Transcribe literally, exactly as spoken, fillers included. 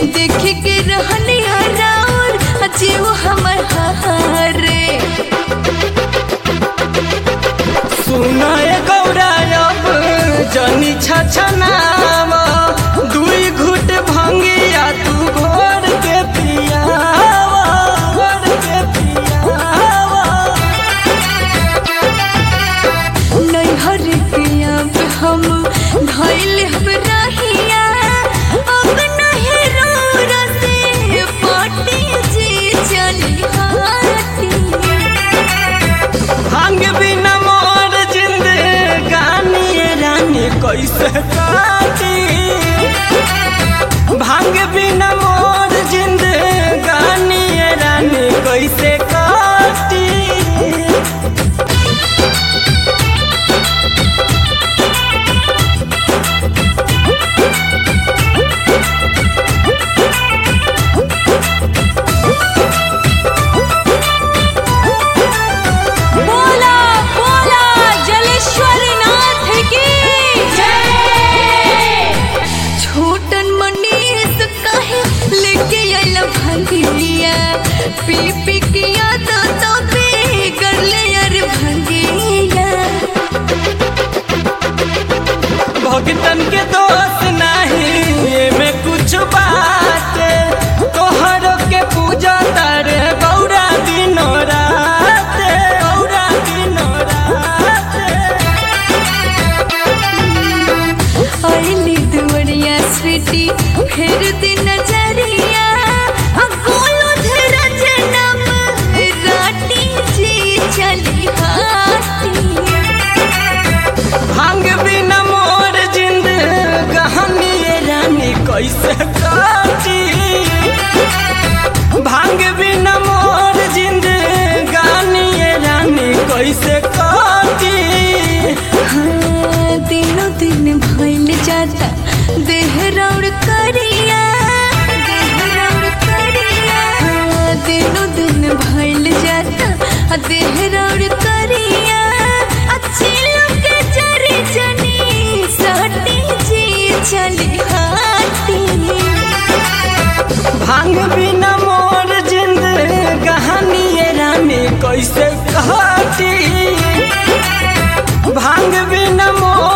देख के रहनी हरार जीव हमर हारे। सुना ए गौरा अब जनी छछनावा दुई घुट भंगिया तू घोर के पियावा घोर के पियावा। नैहर के अब हम धैल रहिया अब नहीं रौरा से पाटी जी चली हाटी। भांग बिना मोर जिंदगानी रानी कैसे काटी। भांग बिना मोर जिंदगानी रानी कैसे काटी। बोला बोला जलेश्वरनाथ की जय। छोटन मनीष कहे लेके आइल भंगिया पी पी के याद तो पे कर ले यार भंगिया। भगतन के दोस्त नहीं ये में कुछ बात तोहरो के पूजा तारे गौरा दिनो रात गौरा दिनो रात। आइली दुवरिया स्वीटी फिर दिन नजरिया गोलू धरा जन्म राटी जी चली हाटी। भांग बिना मोर जिंदगानी रानी कैसे काटी। भांग बिना मोर जिंदगानी रानी कैसे काटी। हाँ, दिनों दिन भइल जाता देह रौड़ करिया देह रौड़ करिया। हाँ, दिनों दिन भइल जाता देह रौड़ करिया। अच्छी लोग जरी जनी साटी जी चली हाटी। भांग बिना मोर जिंदगानी रानी कैसे काटी। भांग बिना मोर